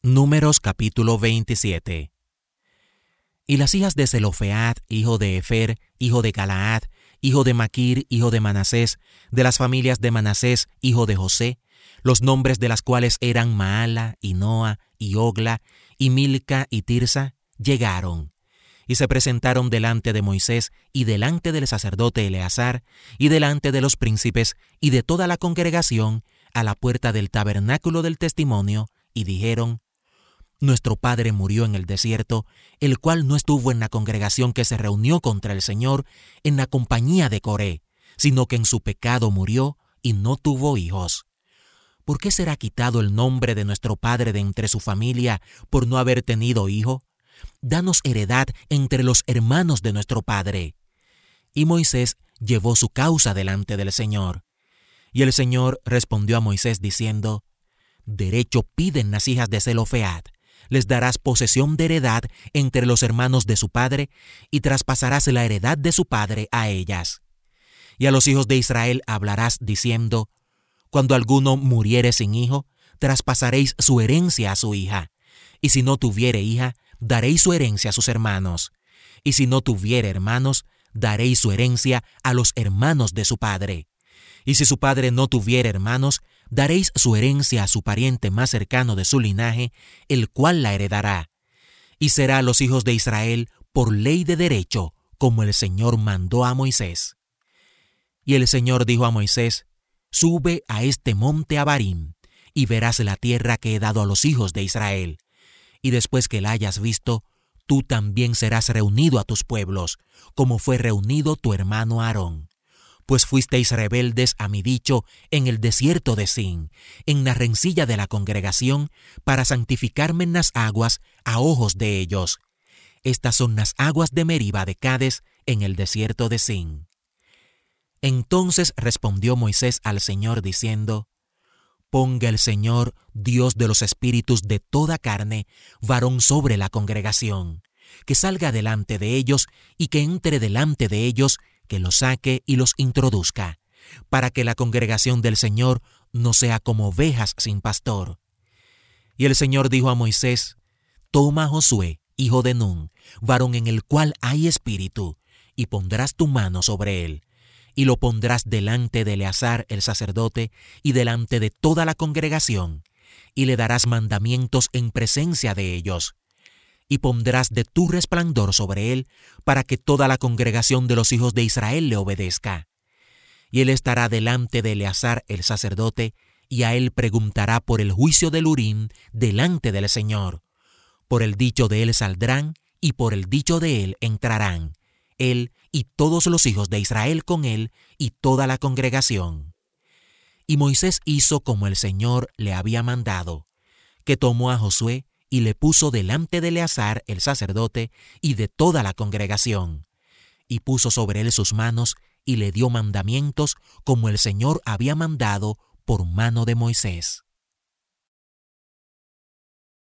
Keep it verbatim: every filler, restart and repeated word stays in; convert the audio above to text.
Números capítulo veintisiete. Y las hijas de Zelofead, hijo de Efer, hijo de Galaad, hijo de Maquir, hijo de Manasés, de las familias de Manasés, hijo de José, los nombres de las cuales eran Maala, y Noa, y Ogla, y Milca, y Tirsa, llegaron, y se presentaron delante de Moisés, y delante del sacerdote Eleazar, y delante de los príncipes, y de toda la congregación, a la puerta del tabernáculo del testimonio, y dijeron: Nuestro padre murió en el desierto, el cual no estuvo en la congregación que se reunió contra el Señor en la compañía de Coré, sino que en su pecado murió y no tuvo hijos. ¿Por qué será quitado el nombre de nuestro padre de entre su familia por no haber tenido hijo? Danos heredad entre los hermanos de nuestro padre. Y Moisés llevó su causa delante del Señor. Y el Señor respondió a Moisés diciendo: Derecho piden las hijas de Zelofead. Les darás posesión de heredad entre los hermanos de su padre, y traspasarás la heredad de su padre a ellas. Y a los hijos de Israel hablarás diciendo: Cuando alguno muriere sin hijo, traspasaréis su herencia a su hija. Y si no tuviere hija, daréis su herencia a sus hermanos. Y si no tuviere hermanos, daréis su herencia a los hermanos de su padre. Y si su padre no tuviere hermanos, daréis su herencia a su pariente más cercano de su linaje, el cual la heredará. Y será a los hijos de Israel por ley de derecho, como el Señor mandó a Moisés. Y el Señor dijo a Moisés: Sube a este monte Abarim, y verás la tierra que he dado a los hijos de Israel. Y después que la hayas visto, tú también serás reunido a tus pueblos, como fue reunido tu hermano Aarón. Pues fuisteis rebeldes a mi dicho en el desierto de Sin, en la rencilla de la congregación, para santificarme en las aguas a ojos de ellos. Estas son las aguas de Meriba de Cades en el desierto de Sin. Entonces respondió Moisés al Señor diciendo: Ponga el Señor, Dios de los espíritus de toda carne, varón sobre la congregación, que salga delante de ellos y que entre delante de ellos, que los saque y los introduzca, para que la congregación del Señor no sea como ovejas sin pastor. Y el Señor dijo a Moisés: Toma a Josué, hijo de Nun, varón en el cual hay espíritu, y pondrás tu mano sobre él, y lo pondrás delante de Eleazar el sacerdote y delante de toda la congregación, y le darás mandamientos en presencia de ellos. Y pondrás de tu resplandor sobre él, para que toda la congregación de los hijos de Israel le obedezca. Y él estará delante de Eleazar el sacerdote, y a él preguntará por el juicio del Urim delante del Señor. Por el dicho de él saldrán, y por el dicho de él entrarán, él y todos los hijos de Israel con él, y toda la congregación. Y Moisés hizo como el Señor le había mandado, que tomó a Josué, y le puso delante de Eleazar el sacerdote y de toda la congregación, y puso sobre él sus manos, y le dio mandamientos como el Señor había mandado por mano de Moisés.